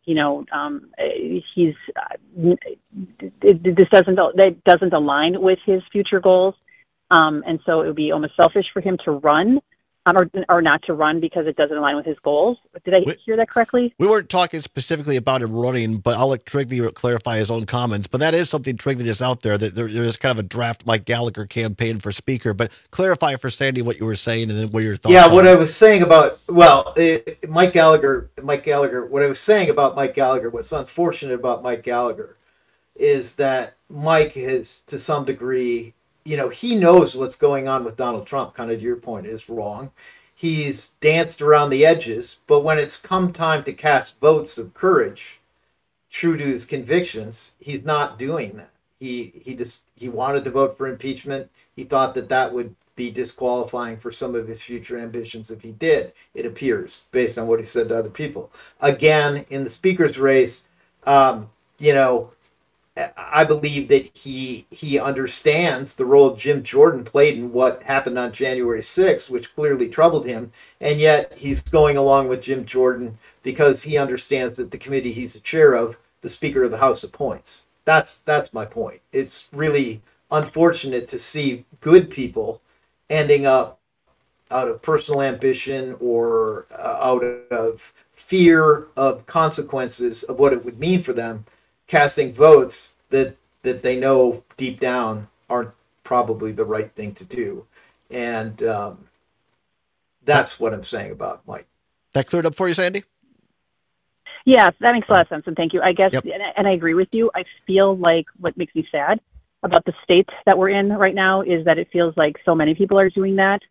G: this doesn't align with his future goals, and so it would be almost selfish for him to run. Or not to run because it doesn't align with his goals. Did I hear that correctly?
O: We weren't talking specifically about him running, but I'll let Trigby clarify his own comments. But that is something, Trigby, that's out there, that there is kind of a draft Mike Gallagher campaign for speaker. But clarify for Sandy what you were saying and then what your thoughts are.
R: Yeah, what I was saying about, Mike Gallagher, what I was saying about Mike Gallagher, what's unfortunate about Mike Gallagher is that Mike has, to some degree, he knows what's going on with Donald Trump, kind of to your point, is wrong. He's danced around the edges, but when it's come time to cast votes of courage, true to his convictions, he's not doing that. He wanted to vote for impeachment. He thought that would be disqualifying for some of his future ambitions if he did, it appears, based on what he said to other people. Again, in the speaker's race, I believe that he understands the role Jim Jordan played in what happened on January 6th, which clearly troubled him, and yet he's going along with Jim Jordan because he understands that the committee he's the chair of, the Speaker of the House appoints. That's my point. It's really unfortunate to see good people ending up out of personal ambition or out of fear of consequences of what it would mean for them, casting votes that they know deep down aren't probably the right thing to do. And that's what I'm saying about Mike.
O: That cleared up for you, Sandy?
G: Yeah, that makes a lot of sense, and thank you. I guess, and I agree with you. I feel like what makes me sad about the state that we're in right now is that it feels like so many people are doing that,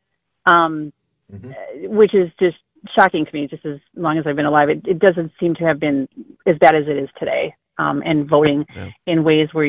G: which is just shocking to me. Just as long as I've been alive, it doesn't seem to have been as bad as it is today. And voting in ways where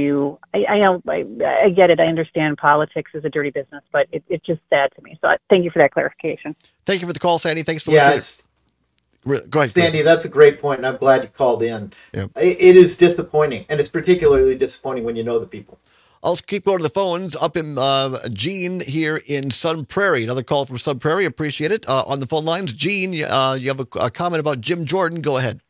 G: I get it. I understand politics is a dirty business, but it's just sad to me. So thank you for that clarification.
O: Thank you for the call, Sandy. Thanks for listening. Go ahead,
R: Sandy. That's a great point, and I'm glad you called in. Yep. It is disappointing, and it's particularly disappointing when you know the people.
O: I'll keep going to the phones. Up in Gene here in Sun Prairie. Another call from Sun Prairie. Appreciate it. On the phone lines, Gene, you have a comment about Jim Jordan. Go ahead.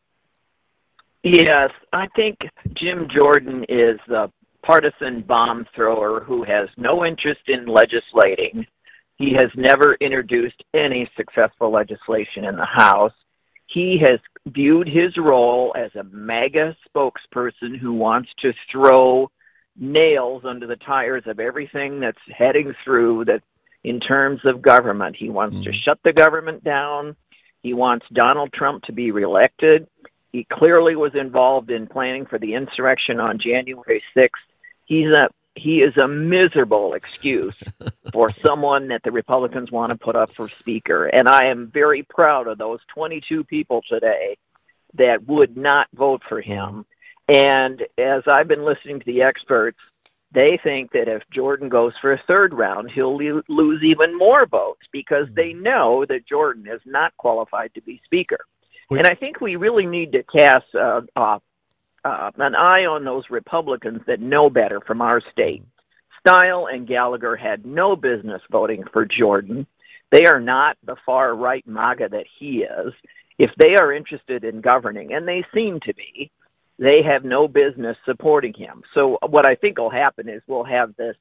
K: Yes, I think Jim Jordan is a partisan bomb thrower who has no interest in legislating. He has never introduced any successful legislation in the House. He has viewed his role as a MAGA spokesperson who wants to throw nails under the tires of everything that's heading through that in terms of government. He wants to shut the government down. He wants Donald Trump to be reelected. He clearly was involved in planning for the insurrection on January 6th. He is a miserable excuse for someone that the Republicans want to put up for Speaker. And I am very proud of those 22 people today that would not vote for him. And as I've been listening to the experts, they think that if Jordan goes for a third round, he'll lose even more votes because they know that Jordan is not qualified to be Speaker. And I think we really need to cast an eye on those Republicans that know better from our state. Stile and Gallagher had no business voting for Jordan. They are not the far-right MAGA that he is. If they are interested in governing, and they seem to be, they have no business supporting him. So what I think will happen is we'll have this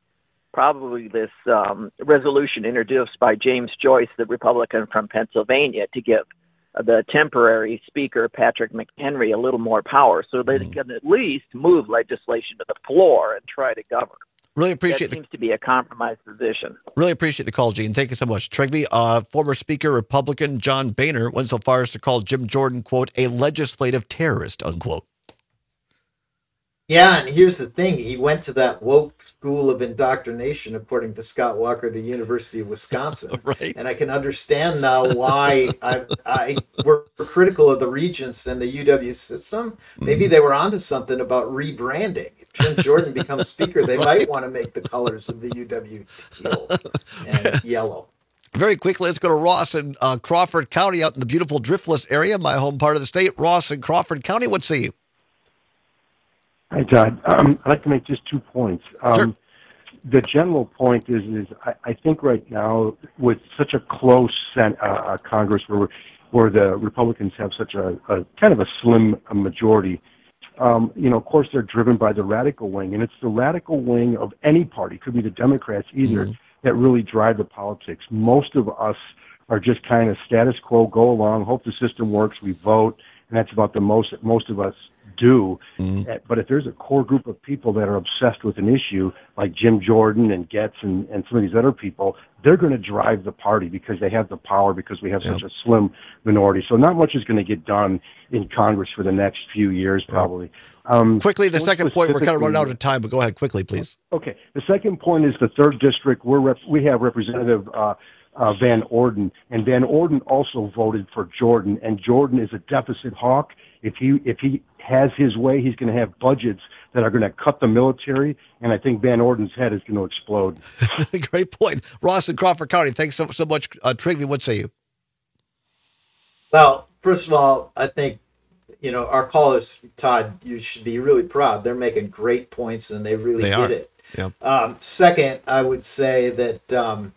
K: resolution introduced by James Joyce, the Republican from Pennsylvania, to give the temporary speaker, Patrick McHenry, a little more power so they can at least move legislation to the floor and try to govern.
O: Really appreciate
K: that seems to be a compromise position.
O: Really appreciate the call, Gene. Thank you so much. Trygve, former Speaker Republican John Boehner went so far as to call Jim Jordan, quote, a legislative terrorist, unquote.
R: Yeah, and here's the thing. He went to that woke school of indoctrination, according to Scott Walker, the University of Wisconsin.
O: Right.
R: And I can understand now why we're critical of the regents and the UW system. Maybe they were onto something about rebranding. If Jim Jordan becomes speaker, they might want to make the colors of the UW teal and yellow.
O: Very quickly, let's go to Ross in Crawford County out in the beautiful Driftless area, my home part of the state. Ross in Crawford County, what say you?
L: Hi, Todd. I'd like to make just 2 points.
O: Sure.
L: The general point is I think right now, with such a close Congress where the Republicans have such a kind of a slim majority, of course, they're driven by the radical wing, and it's the radical wing of any party, could be the Democrats either, that really drive the politics. Most of us are just kind of status quo, go along, hope the system works, we vote, and that's about the most of us do. But if there's a core group of people that are obsessed with an issue, like Jim Jordan and Getz and some of these other people, they're going to drive the party because they have the power, because we have such a slim minority. So not much is going to get done in Congress for the next few years, probably.
O: Quickly, the second point, we're kind of running out of time, but go ahead quickly, please.
L: Okay. The second point is the 3rd District. We have Representative Van Orden, and Van Orden also voted for Jordan, and Jordan is a deficit hawk. If he has his way, he's going to have budgets that are going to cut the military, and I think Van Orden's head is going to explode.
O: Great point. Ross in Crawford County, thanks so much. Trygve, what say you?
R: Well, first of all, I think, our callers, Todd, you should be really proud. They're making great points, and they really did it.
O: Yeah.
R: Second, I would say that,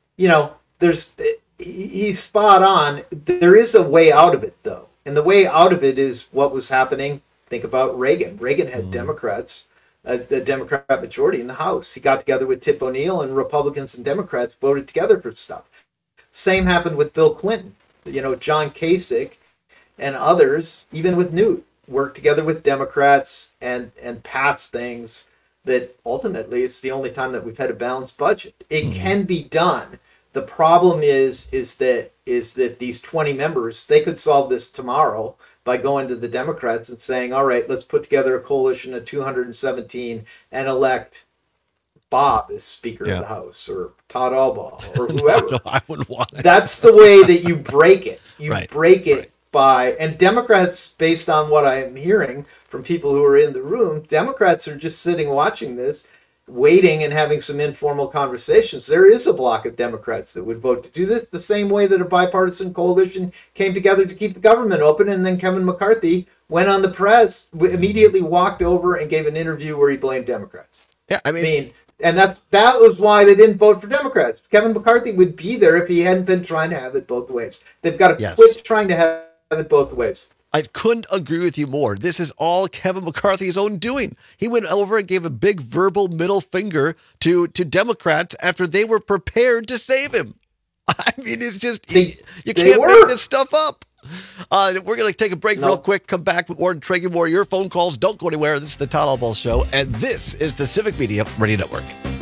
R: he's spot on. There is a way out of it, though. And the way out of it is what was happening. Think about Reagan. Reagan had Democrats, a Democrat majority in the House. He got together with Tip O'Neill, and Republicans and Democrats voted together for stuff. Same happened with Bill Clinton. John Kasich and others, even with Newt, worked together with Democrats and passed things that ultimately it's the only time that we've had a balanced budget. It can be done. The problem is that these 20 members, they could solve this tomorrow by going to the Democrats and saying, all right, let's put together a coalition of 217 and elect Bob as Speaker of the House, or Todd Albaugh, or whoever.
O: No, I wouldn't want it.
R: That's the way that you break it. You break it by, and Democrats, based on what I'm hearing from people who are in the room, Democrats are just sitting watching this, waiting and having some informal conversations. There is a block of Democrats that would vote to do this the same way that a bipartisan coalition came together to keep the government open, and then Kevin McCarthy went on the press, immediately walked over and gave an interview where he blamed Democrats.
O: Yeah, I mean
R: and that was why they didn't vote for Democrats. Kevin McCarthy would be there if he hadn't been trying to have it both ways. They've got to quit trying to have it both ways.
O: I couldn't agree with you more. This is all Kevin McCarthy's own doing. He went over and gave a big verbal middle finger to Democrats after they were prepared to save him. I mean, it's just, you can't make this stuff up. We're going to take a break real quick, come back with more and Trygve more. Your phone calls, don't go anywhere. This is the Todd Albaugh Show, and this is the Civic Media Radio Network.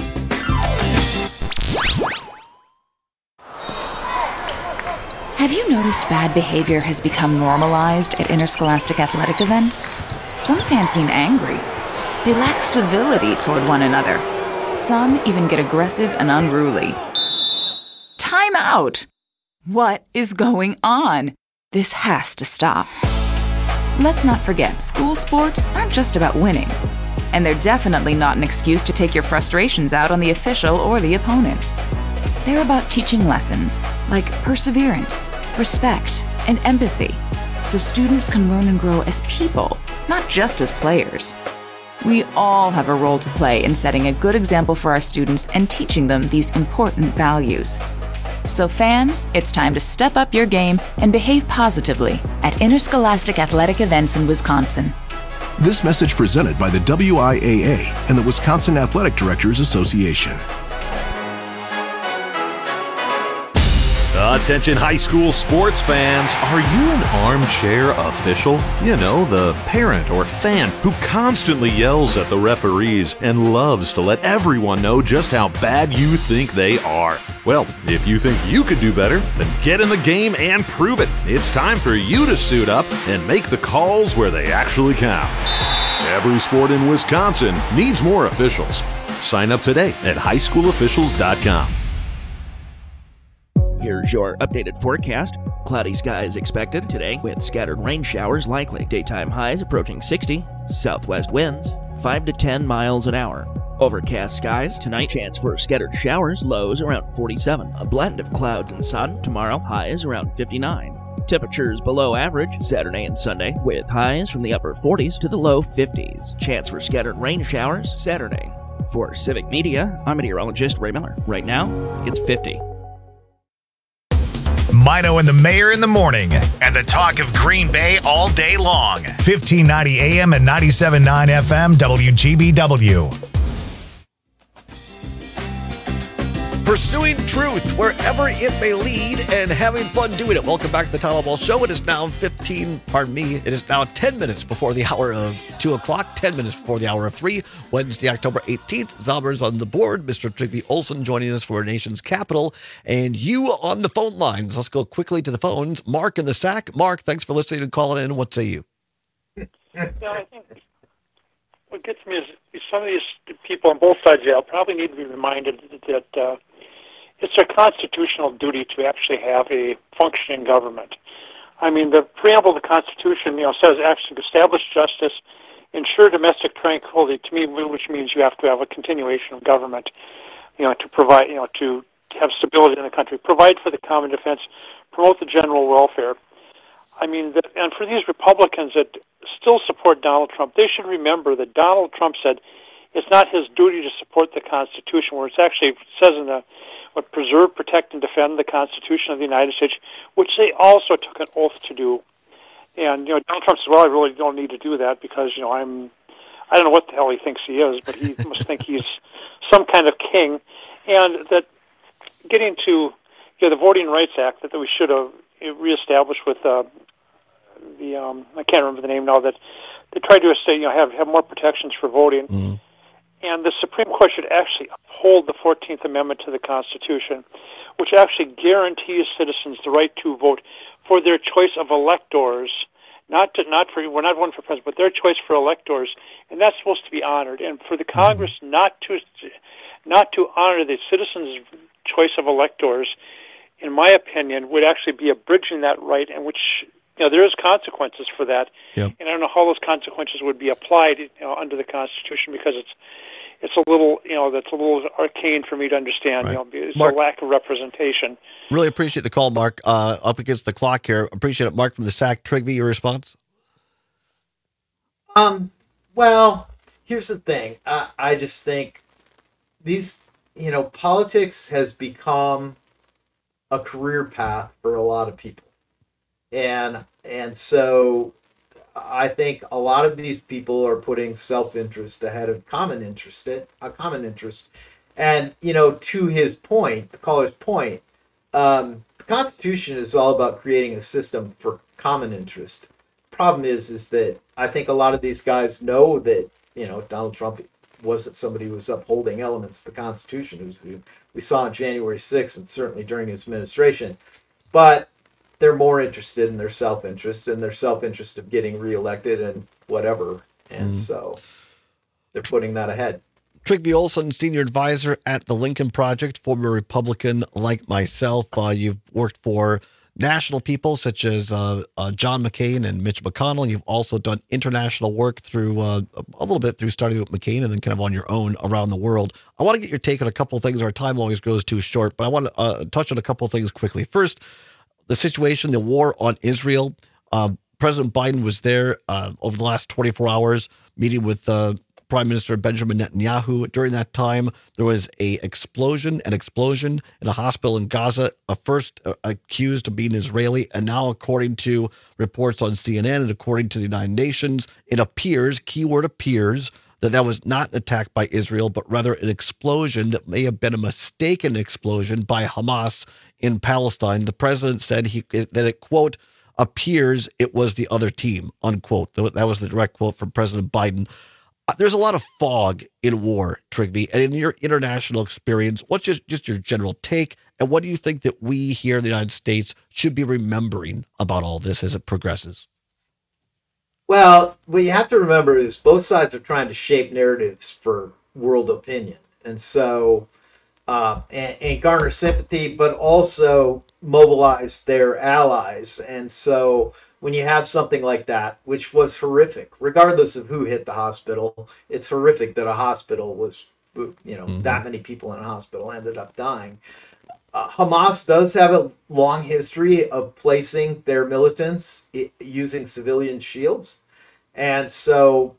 E: Have you noticed bad behavior has become normalized at interscholastic athletic events? Some fans seem angry. They lack civility toward one another. Some even get aggressive and unruly. Time out! What is going on? This has to stop. Let's not forget, school sports aren't just about winning. And they're definitely not an excuse to take your frustrations out on the official or the opponent. They're about teaching lessons like perseverance, respect, and empathy, so students can learn and grow as people, not just as players. We all have a role to play in setting a good example for our students and teaching them these important values. So fans, it's time to step up your game and behave positively at interscholastic athletic events in Wisconsin.
F: This message presented by the WIAA and the Wisconsin Athletic Directors Association.
M: Attention high school sports fans, are you an armchair official? You know, the parent or fan who constantly yells at the referees and loves to let everyone know just how bad you think they are. Well, if you think you could do better, then get in the game and prove it. It's time for you to suit up and make the calls where they actually count. Every sport in Wisconsin needs more officials. Sign up today at highschoolofficials.com.
N: Here's your updated forecast. Cloudy skies expected today with scattered rain showers likely. Daytime highs approaching 60. Southwest winds 5 to 10 miles an hour. Overcast skies tonight. Chance for scattered showers. Lows around 47. A blend of clouds and sun. Tomorrow highs around 59. Temperatures below average Saturday and Sunday with highs from the upper 40s to the low 50s. Chance for scattered rain showers Saturday. For Civic Media, I'm meteorologist Ray Miller. Right now, it's 50.
A: Mino and the Mayor in the morning, and the talk of Green Bay all day long. 1590 AM and 97.9 FM WGBW.
O: Pursuing truth wherever it may lead and having fun doing it. Welcome back to the Tyler Ball Show. It is now 10 minutes before the hour of 2 o'clock, 10 minutes before the hour of 3, Wednesday, October 18th. Zomers on the board, Mr. Trygve Olsen joining us for our nation's capital, and you on the phone lines. Let's go quickly to the phones. Mark in the Sack. Mark, thanks for listening and calling in. What say you?
P: Yeah, I think what gets me is some of these people on both sides of jail probably need to be reminded that it's their constitutional duty to actually have a functioning government. I mean, the preamble of the Constitution, says actually establish justice, ensure domestic tranquility, to me, which means you have to have a continuation of government, to provide, to have stability in the country, provide for the common defense, promote the general welfare. I mean, and for these Republicans that still support Donald Trump, they should remember that Donald Trump said it's not his duty to support the Constitution, where it actually says in the preserve, protect, and defend the Constitution of the United States, which they also took an oath to do. And Donald Trump says, "Well, I really don't need to do that because I don't know what the hell he thinks he is, but he must think he's some kind of king." And that getting to the Voting Rights Act that we should have reestablished with I can't remember the name now, that they tried to say have more protections for voting. Mm-hmm. And the Supreme Court should actually uphold the 14th Amendment to the Constitution, which actually guarantees citizens the right to vote for their choice of electors, we're not one for president, but their choice for electors, and that's supposed to be honored. And for the Congress not to honor the citizens' choice of electors, in my opinion, would actually be abridging that right, and which there is consequences for that. Yep. And I don't know how those consequences would be applied under the Constitution, because it's a little that's a little arcane for me to understand. Right. It's Mark, a lack of representation.
O: Really appreciate the call, Mark. Up against the clock here. Appreciate it, Mark from the Sack. Trygve, your response?
R: Well, here's the thing. I just think these politics has become a career path for a lot of people. And so I think a lot of these people are putting self-interest ahead of common interest. And, to his point, the caller's point, the Constitution is all about creating a system for common interest. Problem is that I think a lot of these guys know that, Donald Trump wasn't somebody who was upholding elements of the Constitution. We saw on January 6th and certainly during his administration. But they're more interested in their self-interest of getting reelected and whatever. And so they're putting that ahead.
O: Trygve Olsen, senior advisor at the Lincoln Project, former Republican like myself. You've worked for national people such as John McCain and Mitch McConnell. You've also done international work through a little bit through starting with McCain and then kind of on your own around the world. I want to get your take on a couple of things. Our time always goes too short, but I want to touch on a couple of things quickly. First, the situation, the war on Israel. President Biden was there over the last 24 hours meeting with Prime Minister Benjamin Netanyahu. During that time, there was an explosion in a hospital in Gaza, first accused of being Israeli. And now, according to reports on CNN and according to the United Nations, it appears, keyword appears, that was not an attack by Israel, but rather an explosion that may have been a mistaken explosion by Hamas in Palestine. The president said that it, quote, appears it was the other team, unquote. That was the direct quote from President Biden. There's a lot of fog in war, Trygve, and in your international experience, what's just your general take, and what do you think that we here in the United States should be remembering about all this as it progresses?
R: Well, what you have to remember is both sides are trying to shape narratives for world opinion, and so and garner sympathy, but also mobilize their allies. And so when you have something like that, which was horrific, regardless of who hit the hospital, it's horrific that a hospital was, that many people in a hospital ended up dying. Hamas does have a long history of placing their militants using civilian shields. And so,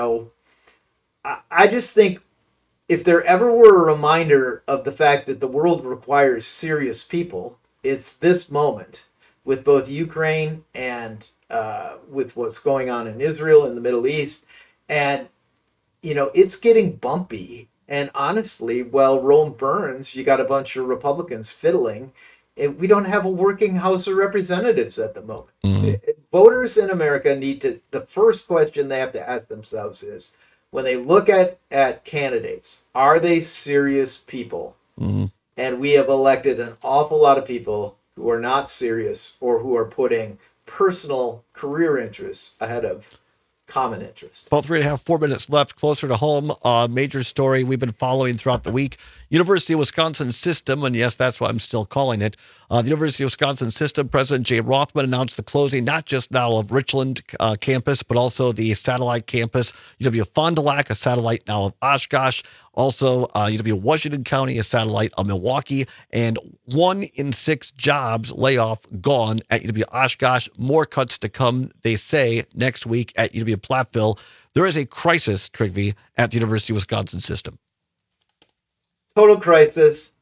R: I just think if there ever were a reminder of the fact that the world requires serious people, it's this moment with both Ukraine and with what's going on in Israel and the Middle East. And, it's getting bumpy. And honestly, while Rome burns, you got a bunch of Republicans fiddling. We don't have a working House of Representatives at the moment. Mm-hmm. Voters in America the first question they have to ask themselves is, when they look at candidates, are they serious people? Mm-hmm. And we have elected an awful lot of people who are not serious or who are putting personal career interests ahead of common interest.
O: About 4 minutes left, closer to home. Major story we've been following throughout the week. University of Wisconsin system, and yes, that's what I'm still calling it. The University of Wisconsin system, President Jay Rothman announced the closing not just now of Richland campus, but also the satellite campus, UW-Fond du Lac, a satellite now of Oshkosh. Also, UW-Washington County, a satellite of Milwaukee, and 1 in 6 jobs layoff gone at UW-Oshkosh. More cuts to come, they say, next week at UW-Platteville. There is a crisis, Trygve, at the University of Wisconsin system.
R: Total crisis,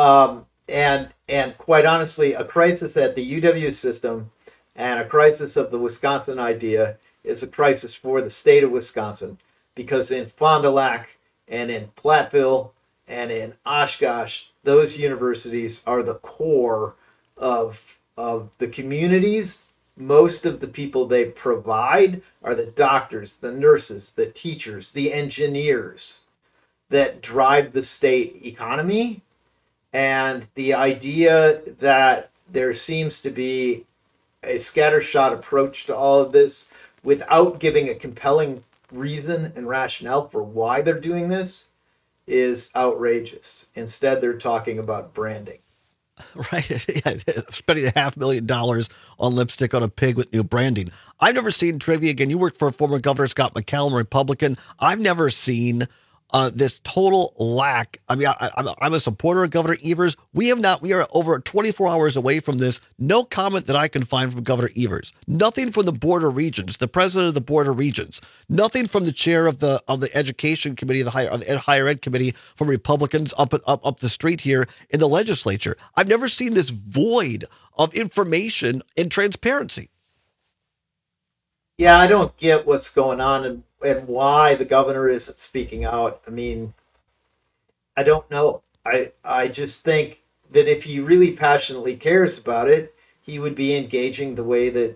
R: and quite honestly, a crisis at the UW system and a crisis of the Wisconsin idea is a crisis for the state of Wisconsin, because in Fond du Lac and in Platteville and in Oshkosh, those universities are the core of the communities. Most of the people they provide are the doctors, the nurses, the teachers, the engineers that drive the state economy. And the idea that there seems to be a scattershot approach to all of this without giving a compelling reason and rationale for why they're doing this is outrageous. Instead, they're talking about branding.
O: Right. Spending $500,000 on lipstick on a pig with new branding. I've never seen, Trivia, again, you worked for former Governor Scott McCallum, Republican. I've never seen this total lack. I mean, I'm a supporter of Governor Evers. We are over 24 hours away from this. No comment that I can find from Governor Evers. Nothing from the Board of Regents, the president of the Board of Regents. Nothing from the chair of the Education Committee, the Higher Ed Committee, from Republicans up the street here in the legislature. I've never seen this void of information and transparency.
R: Yeah, I don't get what's going on and why the governor isn't speaking out. I mean, I don't know. I just think that if he really passionately cares about it, he would be engaging the way that,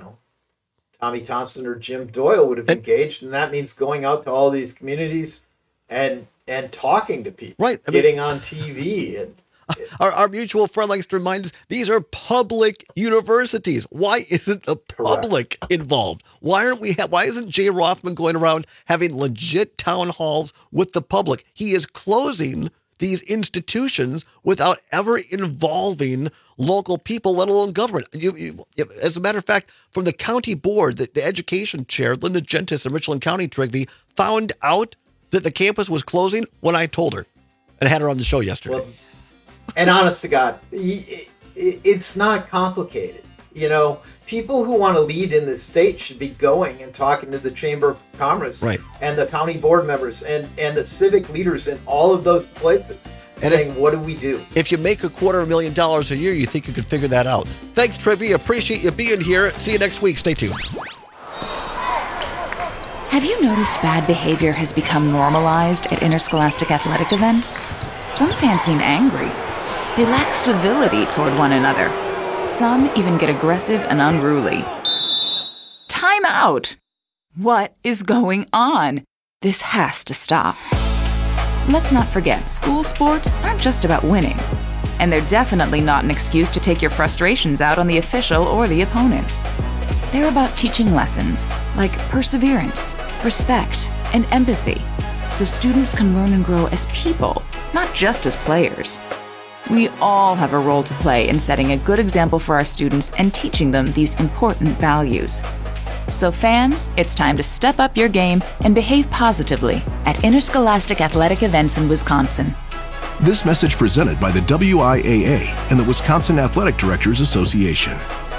R: Tommy Thompson or Jim Doyle would have engaged. And that means going out to all these communities and talking to people, right? Getting on TV. And
O: our mutual friend likes to remind us, these are public universities. Why isn't the public involved? Why isn't Jay Rothman going around having legit town halls with the public? He is closing these institutions without ever involving local people, let alone government. As a matter of fact, from the county board, the education chair, Linda Gentis in Richland County, Trygve, found out that the campus was closing when I told her and had her on the show yesterday.
R: Well, and honest to God, it's not complicated. People who want to lead in this state should be going and talking to the Chamber of Commerce, right, and the county board members and the civic leaders in all of those places, and saying, what do we do?
O: If you make $250,000 a year, you think you could figure that out. Thanks, Trivia. Appreciate you being here. See you next week. Stay tuned.
E: Have you noticed bad behavior has become normalized at interscholastic athletic events? Some fans seem angry. They lack civility toward one another. Some even get aggressive and unruly. Time out! What is going on? This has to stop. Let's not forget, school sports aren't just about winning. And they're definitely not an excuse to take your frustrations out on the official or the opponent. They're about teaching lessons like perseverance, respect, and empathy, so students can learn and grow as people, not just as players. We all have a role to play in setting a good example for our students and teaching them these important values. So fans, it's time to step up your game and behave positively at interscholastic athletic events in Wisconsin.
F: This message presented by the WIAA and the Wisconsin Athletic Directors Association.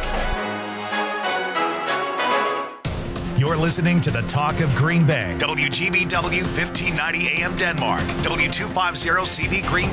A: You're listening to the Talk of Green Bay. WGBW 1590 AM Denmark. W250 CV Green